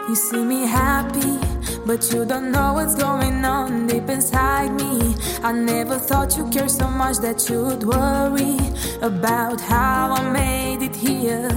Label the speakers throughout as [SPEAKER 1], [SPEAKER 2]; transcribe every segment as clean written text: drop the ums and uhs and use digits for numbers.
[SPEAKER 1] You see me happy, but you don't know what's going on deep inside me. I never thought you cared so much that you'd worry about how I made it here.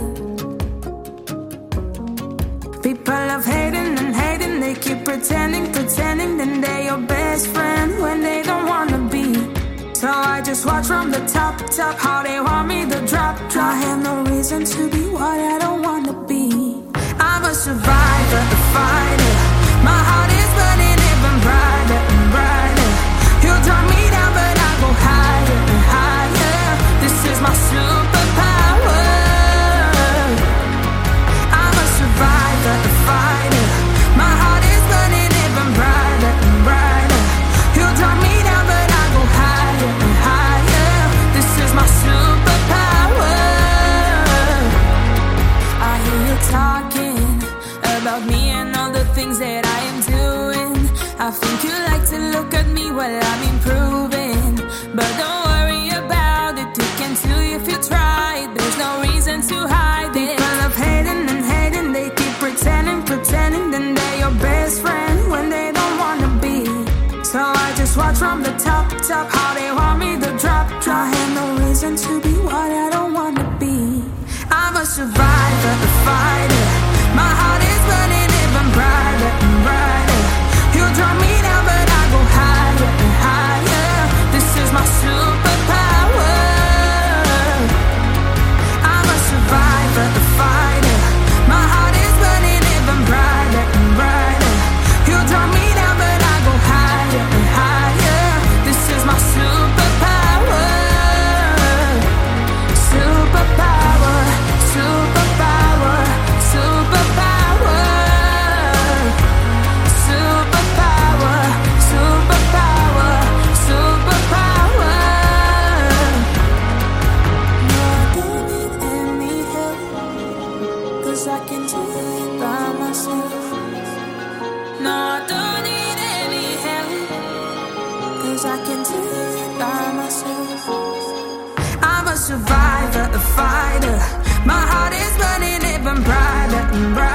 [SPEAKER 1] People love hating and hating, they keep pretending, then they're your best friend when they don't wanna be. So I just watch from the top, how they want me to drop. I have no reason to be what I don't wanna be. I'm a survivor, a fighter. My heart is burning even brighter and brighter. You drop me down, but I go higher and higher. This is my superpower. I'm a survivor, a fighter. My heart is burning even brighter and brighter. You drop me down, but I go higher and higher. This is my superpower. I hear you talking about me and all the things that I am doing. I think you like to look at me while I'm improving, but don't worry about it, you can too if you try. There's no reason to hide it. People love hating and hating, they keep pretending, then they're your best friend when they don't wanna be. So I just watch from the top, how they want me to drop. I have no reason to be what I don't wanna be. I'm a survivor, a fighter. My heart is burning even brighter and brighter. You drop me down, but I go higher and higher. This is my superpower. I'm a survivor, a fighter. My heart is burning even brighter and brighter. You drop me down, but I go higher and higher. This is my superpower. Superpower, superpower, superpower. Superpower, superpower, superpower. No, I don't need any help, 'cause I can do it by myself. No, I don't need any help, 'cause I can do it by myself. I'm a survivor, a fighter. My heart is burning even brighter and brighter.